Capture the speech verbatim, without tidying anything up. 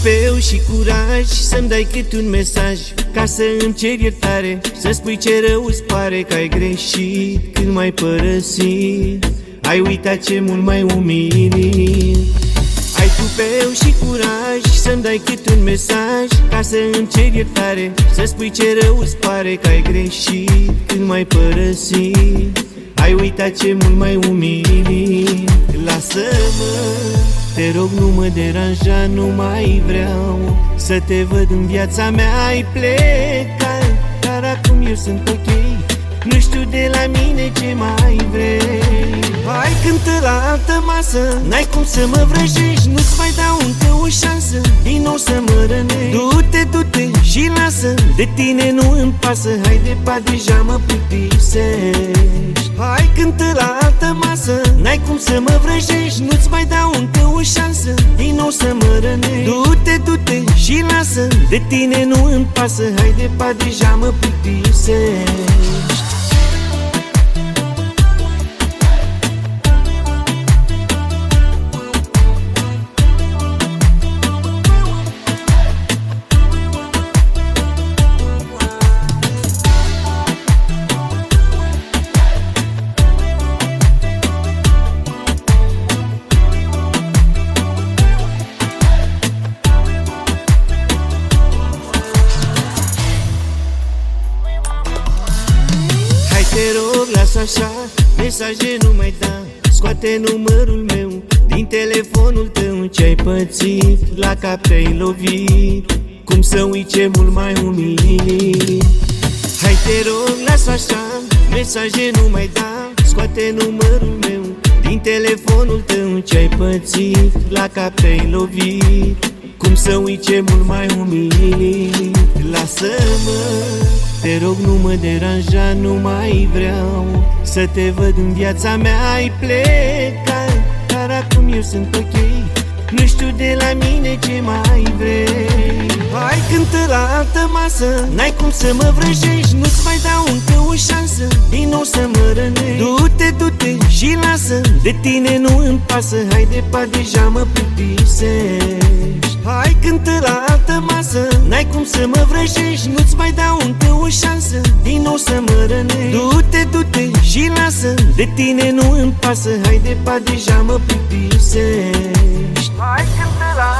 tupeu și curaj să-mi dai cât un mesaj, ca să îmi cer iertare, să spui ce rău îți pare, că ai greșit când m-ai părăsit. Ai uitat ce mult mai umilit. Ai tupeu și curaj să-mi dai cât un mesaj, ca să îmi cer iertare, să spui ce rău îți pare, că ai greșit când m-ai părăsit. Ai uitat ce mult mai umilit. Lasă-mă, te rog, nu mă deranja, nu mai vreau să te văd în viața mea. Ai plecat, dar acum eu sunt ok, nu știu de la mine ce mai vrei. Hai, cântă la altă masă, n-ai cum să mă vrăjești, nu-ți mai dau încă o șansă, din nou să mă rănești. Du-te, du-te și lasă, de tine nu îmi pasă, hai de pat, deja mă plictisești. Hai, cântă la altă masă, n-ai cum să mă vrăjești, nu-ți mai dau încă o șansă, din nou să mă rănești. Du-te, du-te și lasă, de tine nu îmi pasă, hai de pat, deja mă plictisești. Te rog, lasă așa, mesaje nu mai da, scoate numărul meu din telefonul tău. Ce-ai pățit, la cap te-ai lovit, cum să uit ce mult mai umilit. Hai, te rog, lasă așa, mesaje nu mai da, scoate numărul meu din telefonul tău. Ce-ai pățit, la cap te-ai lovit, cum să uit ce mult mai umilit. Lasă-mă, te rog, nu mă deranja, nu mai vreau să te văd în viața mea. Ai plecat, dar acum eu sunt ok, nu știu de la mine ce mai vrei. Hai, cântă la altă masă, n-ai cum să mă vrăjești, nu-ți mai dau încă o șansă, din nou să mă rănești. Du-te, du-te și lasă, de tine nu îmi pasă, hai de pat, deja mă plictisești. Hai, cântă la altă masă, n-ai cum să mă vrăjești, nu-ți mai dau încă o șansă, din nou să mă rănești. Du-te, du-te și lasă, de tine nu îmi pasă, hai de pat, deja mă plictisești. Hai, cântă la